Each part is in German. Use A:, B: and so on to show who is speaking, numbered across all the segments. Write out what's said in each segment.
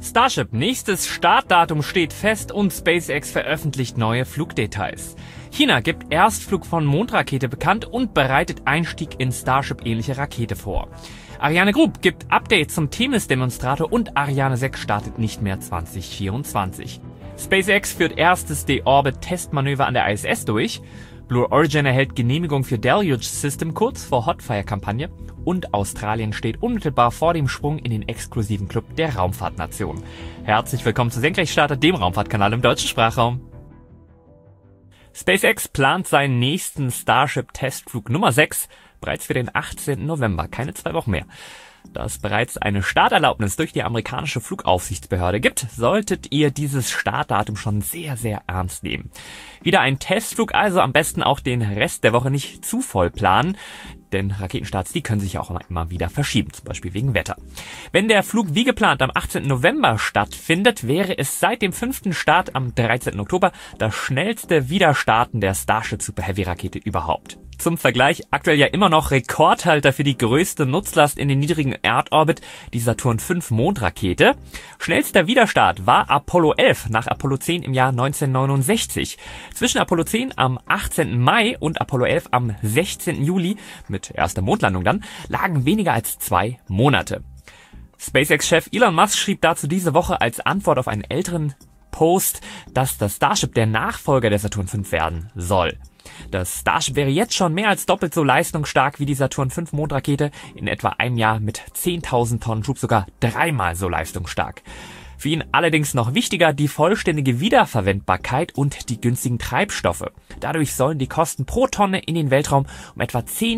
A: Starship, nächstes Startdatum steht fest und SpaceX veröffentlicht neue Flugdetails. China gibt Erstflug von Mondrakete bekannt und bereitet Einstieg in Starship-ähnliche Rakete vor. Ariane Group gibt Update zum Themis-Demonstrator und Ariane 6 startet nicht mehr 2024. SpaceX führt erstes Deorbit-Testmanöver an der ISS durch. Blue Origin erhält Genehmigung für Deluge System kurz vor Hotfire-Kampagne und Australien steht unmittelbar vor dem Sprung in den exklusiven Club der Raumfahrtnation. Herzlich willkommen zu Senkrechtstarter, dem Raumfahrtkanal im deutschen Sprachraum. SpaceX plant seinen nächsten Starship-Testflug Nummer 6 bereits für den 18. November, keine 2 Wochen mehr. Da es bereits eine Starterlaubnis durch die amerikanische Flugaufsichtsbehörde gibt, solltet ihr dieses Startdatum schon sehr, sehr ernst nehmen. Wieder ein Testflug, also am besten auch den Rest der Woche nicht zu voll planen, denn Raketenstarts, die können sich ja auch immer wieder verschieben, zum Beispiel wegen Wetter. Wenn der Flug wie geplant am 18. November stattfindet, wäre es seit dem 5. Start am 13. Oktober das schnellste Wiederstarten der Starship Super Heavy Rakete überhaupt. Zum Vergleich, aktuell ja immer noch Rekordhalter für die größte Nutzlast in den niedrigen Erdorbit, die Saturn V Mondrakete. Schnellster Wiederstart war Apollo 11 nach Apollo 10 im Jahr 1969. Zwischen Apollo 10 am 18. Mai und Apollo 11 am 16. Juli, mit erster Mondlandung dann, lagen weniger als 2 Monate. SpaceX-Chef Elon Musk schrieb dazu diese Woche als Antwort auf einen älteren Post, dass das Starship der Nachfolger der Saturn V werden soll. Das Starship wäre jetzt schon mehr als doppelt so leistungsstark wie die Saturn V Mondrakete, in etwa einem Jahr mit 10.000 Tonnen Schub sogar 3-mal so leistungsstark. Für ihn allerdings noch wichtiger die vollständige Wiederverwendbarkeit und die günstigen Treibstoffe. Dadurch sollen die Kosten pro Tonne in den Weltraum um etwa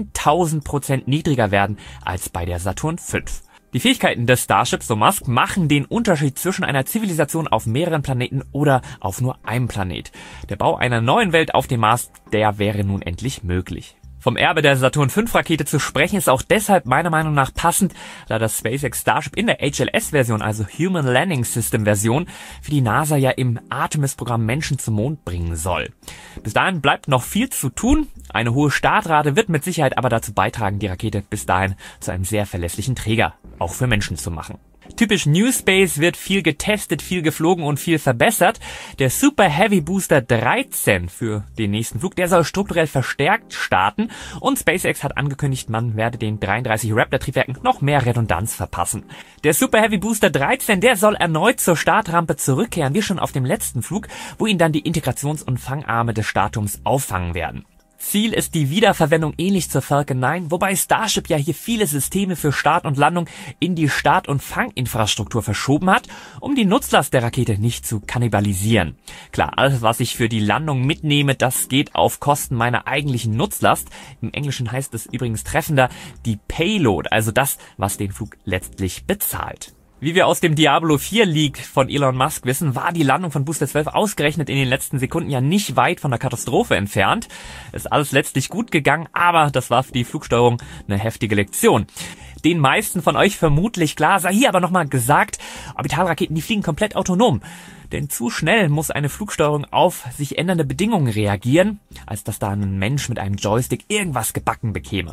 A: 10.000% niedriger werden als bei der Saturn V. Die Fähigkeiten des Starships, so Musk, machen den Unterschied zwischen einer Zivilisation auf mehreren Planeten oder auf nur einem Planet. Der Bau einer neuen Welt auf dem Mars, der wäre nun endlich möglich. Vom Erbe der Saturn V Rakete zu sprechen ist auch deshalb meiner Meinung nach passend, da das SpaceX Starship in der HLS-Version, also Human Landing System Version, für die NASA ja im Artemis-Programm Menschen zum Mond bringen soll. Bis dahin bleibt noch viel zu tun. Eine hohe Startrate wird mit Sicherheit aber dazu beitragen, die Rakete bis dahin zu einem sehr verlässlichen Träger, auch für Menschen zu machen. Typisch New Space wird viel getestet, viel geflogen und viel verbessert. Der Super Heavy Booster 13 für den nächsten Flug, der soll strukturell verstärkt starten und SpaceX hat angekündigt, man werde den 33 Raptor-Triebwerken noch mehr Redundanz verpassen. Der Super Heavy Booster 13, der soll erneut zur Startrampe zurückkehren, wie schon auf dem letzten Flug, wo ihn dann die Integrations- und Fangarme des Startturms auffangen werden. Ziel ist die Wiederverwendung ähnlich zur Falcon 9, wobei Starship ja hier viele Systeme für Start und Landung in die Start- und Fanginfrastruktur verschoben hat, um die Nutzlast der Rakete nicht zu kannibalisieren. Klar, alles was ich für die Landung mitnehme, das geht auf Kosten meiner eigentlichen Nutzlast. Im Englischen heißt es übrigens treffender die Payload, also das, was den Flug letztlich bezahlt. Wie wir aus dem Diablo 4 Leak von Elon Musk wissen, war die Landung von Booster 12 ausgerechnet in den letzten Sekunden ja nicht weit von der Katastrophe entfernt. Ist alles letztlich gut gegangen, aber das war für die Flugsteuerung eine heftige Lektion. Den meisten von euch vermutlich klar, sei hier aber nochmal gesagt, Orbitalraketen, die fliegen komplett autonom. Denn zu schnell muss eine Flugsteuerung auf sich ändernde Bedingungen reagieren, als dass da ein Mensch mit einem Joystick irgendwas gebacken bekäme.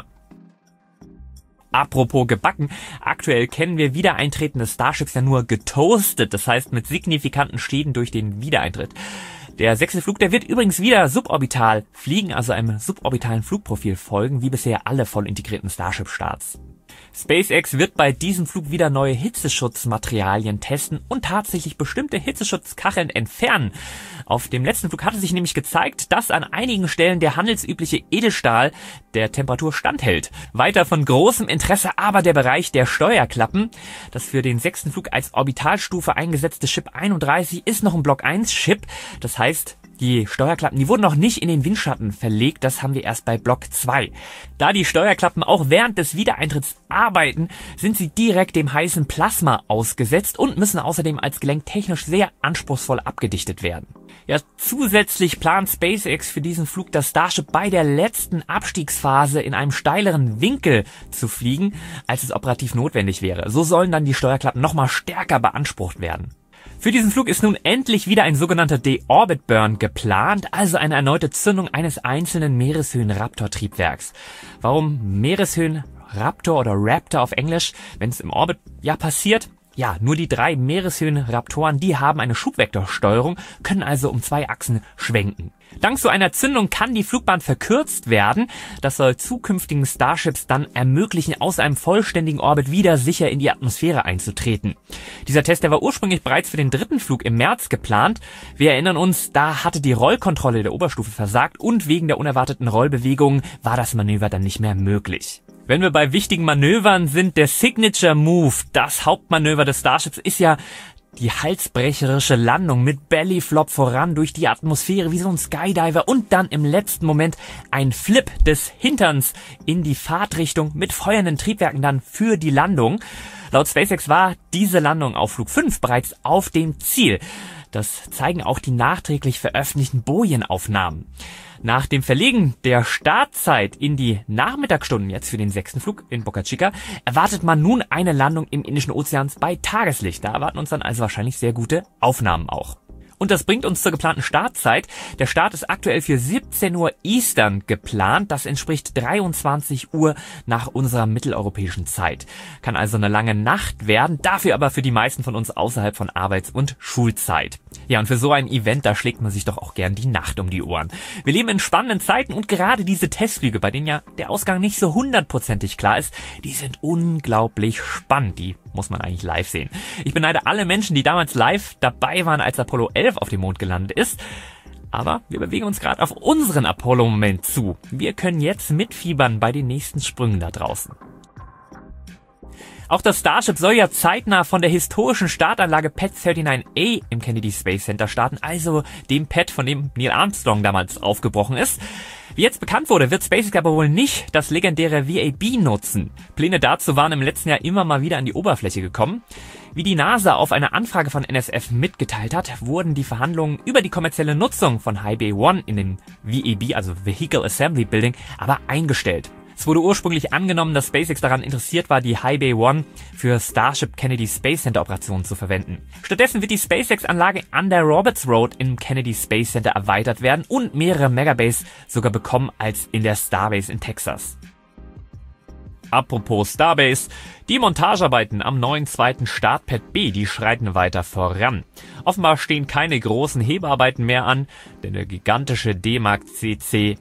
A: Apropos gebacken, aktuell kennen wir Wiedereintreten des Starships ja nur getoastet, das heißt mit signifikanten Schäden durch den Wiedereintritt. Der 6. Flug, der wird übrigens wieder suborbital fliegen, also einem suborbitalen Flugprofil folgen, wie bisher alle voll integrierten Starship-Starts. SpaceX wird bei diesem Flug wieder neue Hitzeschutzmaterialien testen und tatsächlich bestimmte Hitzeschutzkacheln entfernen. Auf dem letzten Flug hatte sich nämlich gezeigt, dass an einigen Stellen der handelsübliche Edelstahl der Temperatur standhält. Weiter von großem Interesse aber der Bereich der Steuerklappen. Das für den 6. Flug als Orbitalstufe eingesetzte Ship 31 ist noch ein Block 1 Chip. Das heißt, die Steuerklappen, die wurden noch nicht in den Windschatten verlegt, das haben wir erst bei Block 2. Da die Steuerklappen auch während des Wiedereintritts arbeiten, sind sie direkt dem heißen Plasma ausgesetzt und müssen außerdem als Gelenk technisch sehr anspruchsvoll abgedichtet werden. Ja, zusätzlich plant SpaceX für diesen Flug das Starship bei der letzten Abstiegsphase in einem steileren Winkel zu fliegen, als es operativ notwendig wäre. So sollen dann die Steuerklappen nochmal stärker beansprucht werden. Für diesen Flug ist nun endlich wieder ein sogenannter Deorbit-Burn geplant, also eine erneute Zündung eines einzelnen Meereshöhen-Raptor-Triebwerks. Warum Meereshöhen-Raptor oder Raptor auf Englisch? Wenn es im Orbit ja passiert, Ja, nur die 3 Meereshöhen-Raptoren, die haben eine Schubvektorsteuerung, können also um 2 Achsen schwenken. Dank so einer Zündung kann die Flugbahn verkürzt werden. Das soll zukünftigen Starships dann ermöglichen, aus einem vollständigen Orbit wieder sicher in die Atmosphäre einzutreten. Dieser Test, der war ursprünglich bereits für den 3. Flug im März geplant. Wir erinnern uns, da hatte die Rollkontrolle der Oberstufe versagt und wegen der unerwarteten Rollbewegungen war das Manöver dann nicht mehr möglich. Wenn wir bei wichtigen Manövern sind, der Signature Move, das Hauptmanöver des Starships, ist ja die halsbrecherische Landung mit Bellyflop voran durch die Atmosphäre wie so ein Skydiver und dann im letzten Moment ein Flip des Hinterns in die Fahrtrichtung mit feuernden Triebwerken dann für die Landung. Laut SpaceX war diese Landung auf Flug 5 bereits auf dem Ziel. Das zeigen auch die nachträglich veröffentlichten Boeing-Aufnahmen. Nach dem Verlegen der Startzeit in die Nachmittagsstunden jetzt für den 6. Flug in Boca Chica erwartet man nun eine Landung im Indischen Ozean bei Tageslicht. Da erwarten uns dann also wahrscheinlich sehr gute Aufnahmen auch. Und das bringt uns zur geplanten Startzeit. Der Start ist aktuell für 17 Uhr Eastern geplant. Das entspricht 23 Uhr nach unserer mitteleuropäischen Zeit. Kann also eine lange Nacht werden, dafür aber für die meisten von uns außerhalb von Arbeits- und Schulzeit. Ja, und für so ein Event, da schlägt man sich doch auch gern die Nacht um die Ohren. Wir leben in spannenden Zeiten und gerade diese Testflüge, bei denen ja der Ausgang nicht so 100%ig klar ist, die sind unglaublich spannend. Die muss man eigentlich live sehen. Ich beneide alle Menschen, die damals live dabei waren, als Apollo 11 auf dem Mond gelandet ist. Aber wir bewegen uns gerade auf unseren Apollo-Moment zu. Wir können jetzt mitfiebern bei den nächsten Sprüngen da draußen. Auch das Starship soll ja zeitnah von der historischen Startanlage Pad 39A im Kennedy Space Center starten, also dem Pad, von dem Neil Armstrong damals aufgebrochen ist. Wie jetzt bekannt wurde, wird SpaceX aber wohl nicht das legendäre VAB nutzen. Pläne dazu waren im letzten Jahr immer mal wieder an die Oberfläche gekommen. Wie die NASA auf eine Anfrage von NSF mitgeteilt hat, wurden die Verhandlungen über die kommerzielle Nutzung von High Bay 1 in dem VAB, also Vehicle Assembly Building, aber eingestellt. Es wurde ursprünglich angenommen, dass SpaceX daran interessiert war, die High Bay 1 für Starship Kennedy Space Center Operationen zu verwenden. Stattdessen wird die SpaceX-Anlage an der Roberts Road im Kennedy Space Center erweitert werden und mehrere Megabase sogar bekommen als in der Starbase in Texas. Apropos Starbase, die Montagearbeiten am neuen 2. Startpad B, die schreiten weiter voran. Offenbar stehen keine großen Hebearbeiten mehr an, denn der gigantische D-Mark CC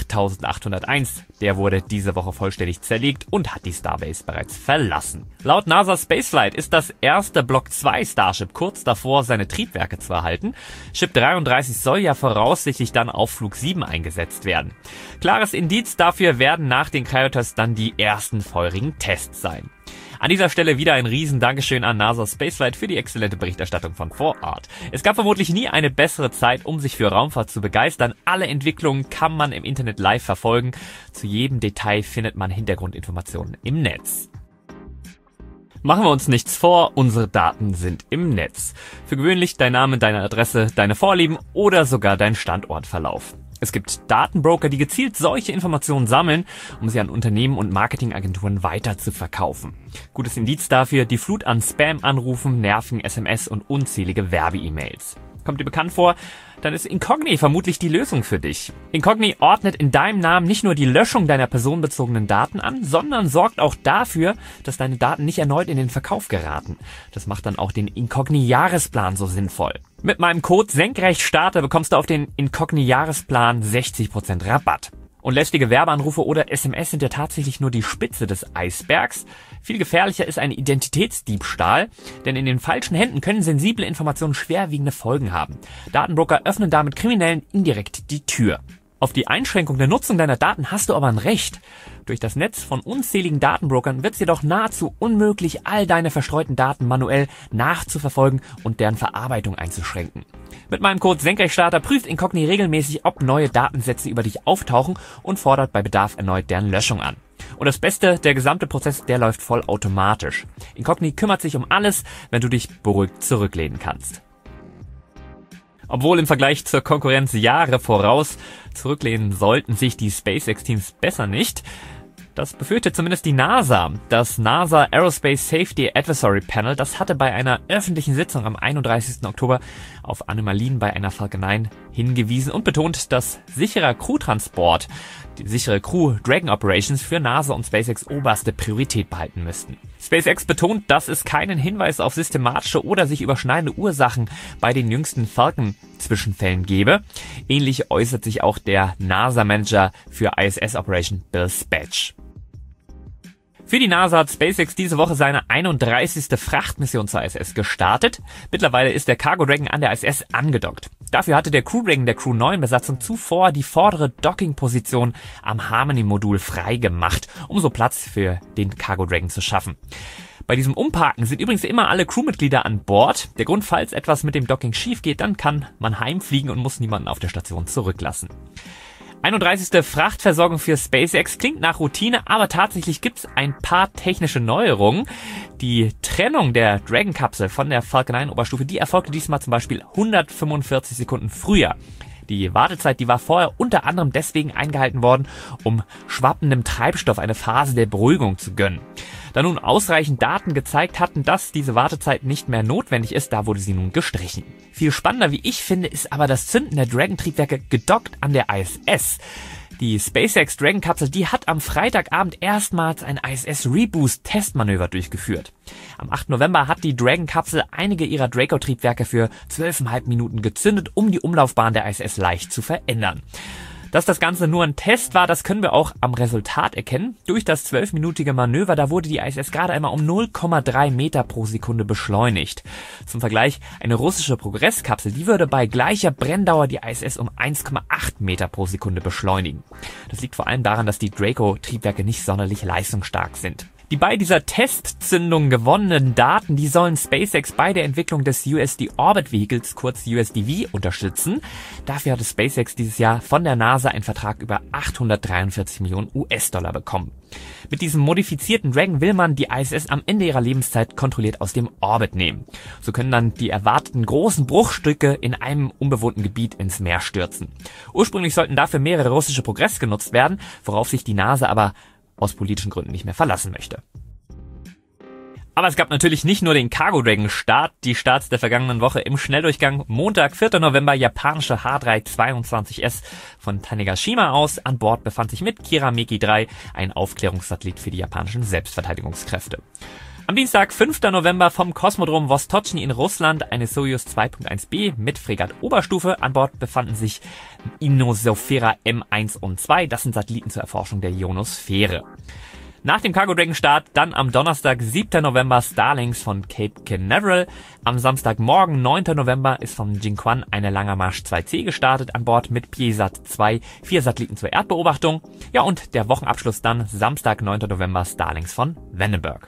A: 8801, der wurde diese Woche vollständig zerlegt und hat die Starbase bereits verlassen. Laut NASA Spaceflight ist das erste Block 2 Starship kurz davor, seine Triebwerke zu erhalten. Ship 33 soll ja voraussichtlich dann auf Flug 7 eingesetzt werden. Klares Indiz dafür werden nach den Cryotests dann die ersten feurigen Tests sein. An dieser Stelle wieder ein riesen Dankeschön an NASA Spaceflight für die exzellente Berichterstattung von vor Ort. Es gab vermutlich nie eine bessere Zeit, um sich für Raumfahrt zu begeistern. Alle Entwicklungen kann man im Internet live verfolgen. Zu jedem Detail findet man Hintergrundinformationen im Netz. Machen wir uns nichts vor, unsere Daten sind im Netz. Für gewöhnlich dein Name, deine Adresse, deine Vorlieben oder sogar dein Standortverlauf. Es gibt Datenbroker, die gezielt solche Informationen sammeln, um sie an Unternehmen und Marketingagenturen weiter zu verkaufen. Gutes Indiz dafür, die Flut an Spam-Anrufen, nervigen SMS und unzählige Werbe-E-Mails. Kommt dir bekannt vor? Dann ist Incogni vermutlich die Lösung für dich. Incogni ordnet in deinem Namen nicht nur die Löschung deiner personenbezogenen Daten an, sondern sorgt auch dafür, dass deine Daten nicht erneut in den Verkauf geraten. Das macht dann auch den Incogni-Jahresplan so sinnvoll. Mit meinem Code SENKRECHTSTARTER bekommst du auf den Incogni-Jahresplan 60% Rabatt. Und lästige Werbeanrufe oder SMS sind ja tatsächlich nur die Spitze des Eisbergs. Viel gefährlicher ist ein Identitätsdiebstahl, denn in den falschen Händen können sensible Informationen schwerwiegende Folgen haben. Datenbroker öffnen damit Kriminellen indirekt die Tür. Auf die Einschränkung der Nutzung deiner Daten hast du aber ein Recht. Durch das Netz von unzähligen Datenbrokern wird es jedoch nahezu unmöglich, all deine verstreuten Daten manuell nachzuverfolgen und deren Verarbeitung einzuschränken. Mit meinem Code SENKRECHTSTARTER prüft Incogni regelmäßig, ob neue Datensätze über dich auftauchen und fordert bei Bedarf erneut deren Löschung an. Und das Beste, der gesamte Prozess, der läuft vollautomatisch. Incogni kümmert sich um alles, wenn du dich beruhigt zurücklehnen kannst. Obwohl im Vergleich zur Konkurrenz Jahre voraus, zurücklehnen sollten sich die SpaceX-Teams besser nicht. Das befürchtet zumindest die NASA. Das NASA Aerospace Safety Advisory Panel, das hatte bei einer öffentlichen Sitzung am 31. Oktober auf Anomalien bei einer Falcon 9 hingewiesen und betont, dass sicherer Crewtransport, die sichere Crew Dragon Operations für NASA und SpaceX oberste Priorität behalten müssten. SpaceX betont, dass es keinen Hinweis auf systematische oder sich überschneidende Ursachen bei den jüngsten Falcon-Zwischenfällen gebe. Ähnlich äußert sich auch der NASA-Manager für ISS Operation Bill Spatch. Für die NASA hat SpaceX diese Woche seine 31. Frachtmission zur ISS gestartet. Mittlerweile ist der Cargo Dragon an der ISS angedockt. Dafür hatte der Crew Dragon der Crew 9 Besatzung zuvor die vordere Docking-Position am Harmony-Modul freigemacht, um so Platz für den Cargo Dragon zu schaffen. Bei diesem Umparken sind übrigens immer alle Crewmitglieder an Bord. Der Grund, falls etwas mit dem Docking schief geht, dann kann man heimfliegen und muss niemanden auf der Station zurücklassen. 31. Frachtversorgung für SpaceX klingt nach Routine, aber tatsächlich gibt's ein paar technische Neuerungen. Die Trennung der Dragon-Kapsel von der Falcon 9 Oberstufe, die erfolgte diesmal zum Beispiel 145 Sekunden früher. Die Wartezeit, die war vorher unter anderem deswegen eingehalten worden, um schwappendem Treibstoff eine Phase der Beruhigung zu gönnen. Da nun ausreichend Daten gezeigt hatten, dass diese Wartezeit nicht mehr notwendig ist, da wurde sie nun gestrichen. Viel spannender, wie ich finde, ist aber das Zünden der Dragon-Triebwerke gedockt an der ISS. Die SpaceX Dragon-Kapsel, die hat am Freitagabend erstmals ein ISS-Reboost-Testmanöver durchgeführt. Am 8. November hat die Dragon-Kapsel einige ihrer Draco-Triebwerke für 12,5 Minuten gezündet, um die Umlaufbahn der ISS leicht zu verändern. Dass das Ganze nur ein Test war, das können wir auch am Resultat erkennen. Durch das 12-minütige Manöver, da wurde die ISS gerade einmal um 0,3 Meter pro Sekunde beschleunigt. Zum Vergleich, eine russische Progress-Kapsel, die würde bei gleicher Brenndauer die ISS um 1,8 Meter pro Sekunde beschleunigen. Das liegt vor allem daran, dass die Draco-Triebwerke nicht sonderlich leistungsstark sind. Die bei dieser Testzündung gewonnenen Daten, die sollen SpaceX bei der Entwicklung des USD Orbit Vehicles, kurz USDV, unterstützen. Dafür hatte SpaceX dieses Jahr von der NASA einen Vertrag über 843 Millionen US-Dollar bekommen. Mit diesem modifizierten Dragon will man die ISS am Ende ihrer Lebenszeit kontrolliert aus dem Orbit nehmen. So können dann die erwarteten großen Bruchstücke in einem unbewohnten Gebiet ins Meer stürzen. Ursprünglich sollten dafür mehrere russische Progress genutzt werden, worauf sich die NASA aber aus politischen Gründen nicht mehr verlassen möchte. Aber es gab natürlich nicht nur den Cargo Dragon Start, die Starts der vergangenen Woche im Schnelldurchgang. Montag, 4. November, japanische H322S von Tanegashima aus. An Bord befand sich mit Kirameki 3 ein Aufklärungssatellit für die japanischen Selbstverteidigungskräfte. Am Dienstag, 5. November, vom Kosmodrom Vostochny in Russland eine Soyuz 2.1b mit Fregatt-Oberstufe. An Bord befanden sich Ionosphäre M1 und 2. Das sind Satelliten zur Erforschung der Ionosphäre. Nach dem Cargo Dragon Start dann am Donnerstag, 7. November, Starlings von Cape Canaveral. Am Samstagmorgen, 9. November, ist vom Jinquan eine Langermarsch 2C gestartet. An Bord mit PSAT 2, 4 Satelliten zur Erdbeobachtung. Ja, und der Wochenabschluss dann Samstag, 9. November, Starlings von Vandenberg.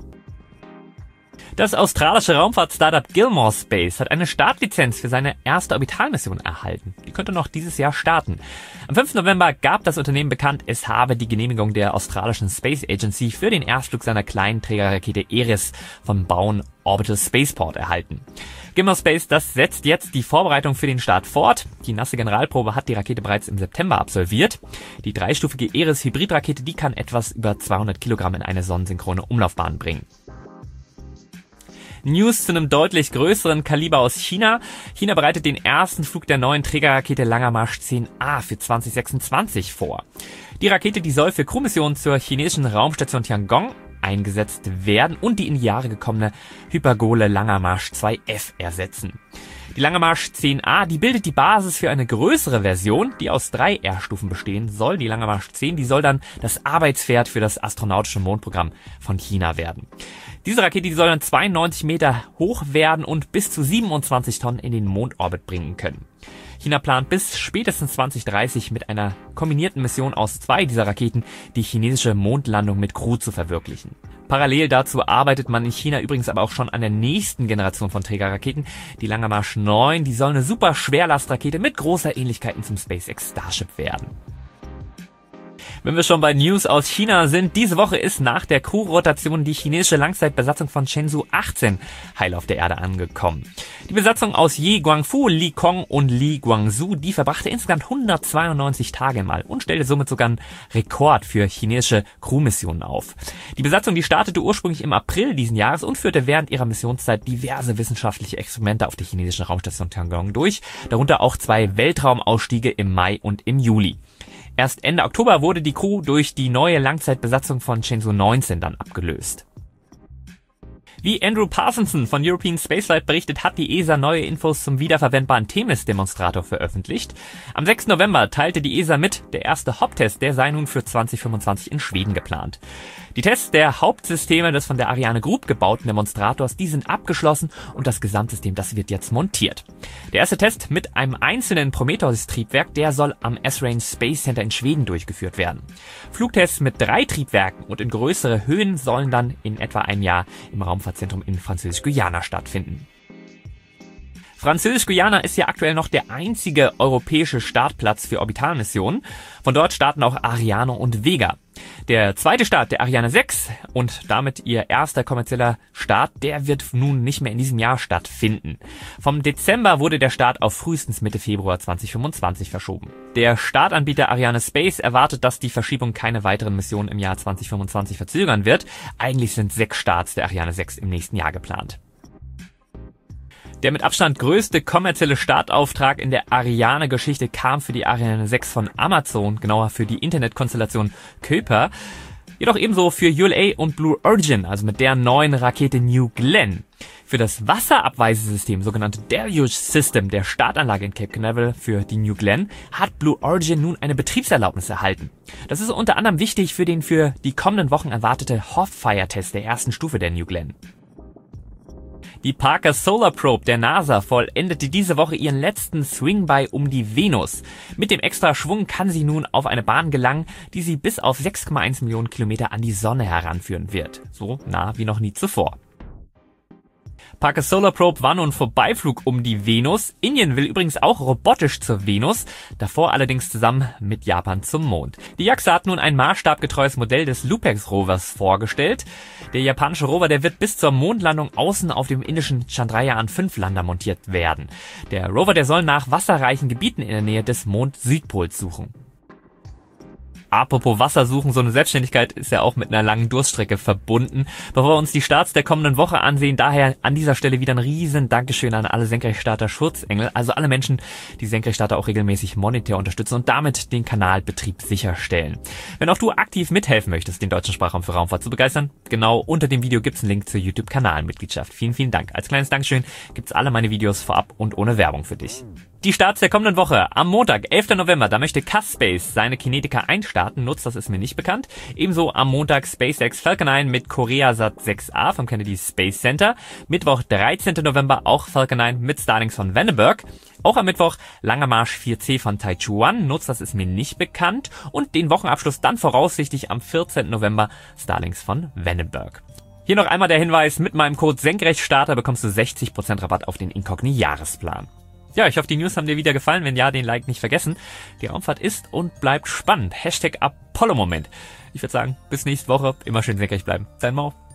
A: Das australische Raumfahrt-Startup Gilmore Space hat eine Startlizenz für seine erste Orbitalmission erhalten. Die könnte noch dieses Jahr starten. Am 5. November gab das Unternehmen bekannt, es habe die Genehmigung der australischen Space Agency für den Erstflug seiner kleinen Trägerrakete Eris vom Bowen Orbital Spaceport erhalten. Gilmore Space, das setzt jetzt die Vorbereitung für den Start fort. Die nasse Generalprobe hat die Rakete bereits im September absolviert. Die dreistufige Eris-Hybridrakete, die kann etwas über 200 Kilogramm in eine sonnensynchrone Umlaufbahn bringen. News zu einem deutlich größeren Kaliber aus China. China bereitet den ersten Flug der neuen Trägerrakete Langermarsch 10A für 2026 vor. Die Rakete, die soll für Crewmissionen zur chinesischen Raumstation Tiangong eingesetzt werden und die in die Jahre gekommene Hypergole Langermarsch 2F ersetzen. Die Langermarsch 10A, die bildet die Basis für eine größere Version, die aus 3 R-Stufen bestehen soll. Die Langermarsch 10, die soll dann das Arbeitspferd für das astronautische Mondprogramm von China werden. Diese Rakete, die soll dann 92 Meter hoch werden und bis zu 27 Tonnen in den Mondorbit bringen können. China plant bis spätestens 2030 mit einer kombinierten Mission aus 2 dieser Raketen die chinesische Mondlandung mit Crew zu verwirklichen. Parallel dazu arbeitet man in China übrigens aber auch schon an der nächsten Generation von Trägerraketen. Die Langermarsch 9, die soll eine super Schwerlastrakete mit großer Ähnlichkeiten zum SpaceX Starship werden. Wenn wir schon bei News aus China sind, diese Woche ist nach der Crew-Rotation die chinesische Langzeitbesatzung von Shenzhou 18 heil auf der Erde angekommen. Die Besatzung aus Ye Guangfu, Li Kong und Li Guangzhou, die verbrachte insgesamt 192 Tage im All und stellte somit sogar einen Rekord für chinesische Crewmissionen auf. Die Besatzung, die startete ursprünglich im April diesen Jahres und führte während ihrer Missionszeit diverse wissenschaftliche Experimente auf der chinesischen Raumstation Tiangong durch, darunter auch 2 Weltraumausstiege im Mai und im Juli. Erst Ende Oktober wurde die Crew durch die neue Langzeitbesatzung von Shenzhou 19 dann abgelöst. Wie Andrew Parsonson von European Spaceflight berichtet, hat die ESA neue Infos zum wiederverwendbaren Themis-Demonstrator veröffentlicht. Am 6. November teilte die ESA mit, der erste Hop-Test, der sei nun für 2025 in Schweden geplant. Die Tests der Hauptsysteme des von der Ariane Group gebauten Demonstrators, die sind abgeschlossen und das Gesamtsystem, das wird jetzt montiert. Der erste Test mit einem einzelnen Prometheus-Triebwerk, der soll am S-Range Space Center in Schweden durchgeführt werden. Flugtests mit 3 Triebwerken und in größere Höhen sollen dann in etwa ein Jahr im Raumfahrtzentrum in Französisch-Guyana stattfinden. Französisch-Guyana ist ja aktuell noch der einzige europäische Startplatz für Orbitalmissionen. Von dort starten auch Ariane und Vega. Der zweite Start der Ariane 6 und damit ihr erster kommerzieller Start, der wird nun nicht mehr in diesem Jahr stattfinden. Vom Dezember wurde der Start auf frühestens Mitte Februar 2025 verschoben. Der Startanbieter Ariane Space erwartet, dass die Verschiebung keine weiteren Missionen im Jahr 2025 verzögern wird. Eigentlich sind 6 Starts der Ariane 6 im nächsten Jahr geplant. Der mit Abstand größte kommerzielle Startauftrag in der Ariane-Geschichte kam für die Ariane 6 von Amazon, genauer für die Internetkonstellation Kuiper. Jedoch ebenso für ULA und Blue Origin, also mit der neuen Rakete New Glenn. Für das Wasserabweisesystem, sogenannte Deluge System der Startanlage in Cape Canaveral für die New Glenn, hat Blue Origin nun eine Betriebserlaubnis erhalten. Das ist unter anderem wichtig für den für die kommenden Wochen erwartete Hot-Fire-Test der ersten Stufe der New Glenn. Die Parker Solar Probe der NASA vollendete diese Woche ihren letzten Swing-By um die Venus. Mit dem extra Schwung kann sie nun auf eine Bahn gelangen, die sie bis auf 6,1 Millionen Kilometer an die Sonne heranführen wird. So nah wie noch nie zuvor. Parker Solar Probe war nun Vorbeiflug um die Venus. Indien will übrigens auch robotisch zur Venus, davor allerdings zusammen mit Japan zum Mond. Die JAXA hat nun ein maßstabgetreues Modell des Lupex-Rovers vorgestellt. Der japanische Rover, der wird bis zur Mondlandung außen auf dem indischen Chandrayaan-5-Lander montiert werden. Der Rover, der soll nach wasserreichen Gebieten in der Nähe des Mond-Südpols suchen. Apropos Wasser suchen, so eine Selbstständigkeit ist ja auch mit einer langen Durststrecke verbunden. Bevor wir uns die Starts der kommenden Woche ansehen, daher an dieser Stelle wieder ein riesen Dankeschön an alle Senkrechtstarter Schutzengel, also alle Menschen, die Senkrechtstarter auch regelmäßig monetär unterstützen und damit den Kanalbetrieb sicherstellen. Wenn auch du aktiv mithelfen möchtest, den deutschen Sprachraum für Raumfahrt zu begeistern, genau unter dem Video gibt's einen Link zur YouTube-Kanalmitgliedschaft. Vielen, vielen Dank. Als kleines Dankeschön gibt's alle meine Videos vorab und ohne Werbung für dich. Die Starts der kommenden Woche. Am Montag, 11. November, da möchte Caspace seine Kinetica einstarten. Nutzt, das ist mir nicht bekannt. Ebenso am Montag SpaceX Falcon 9 mit Koreasat 6A vom Kennedy Space Center. Mittwoch, 13. November, auch Falcon 9 mit Starlings von Vandenberg. Auch am Mittwoch Langer Marsch 4C von Taichuan. Nutzt, das ist mir nicht bekannt. Und den Wochenabschluss dann voraussichtlich am 14. November Starlings von Vandenberg. Hier noch einmal der Hinweis, mit meinem Code Senkrechtstarter bekommst du 60% Rabatt auf den Incogni-Jahresplan. Ja, ich hoffe, die News haben dir wieder gefallen. Wenn ja, den Like nicht vergessen. Die Raumfahrt ist und bleibt spannend. #Apollo-Moment. Ich würde sagen, bis nächste Woche. Immer schön senkrecht bleiben. Dein Mau.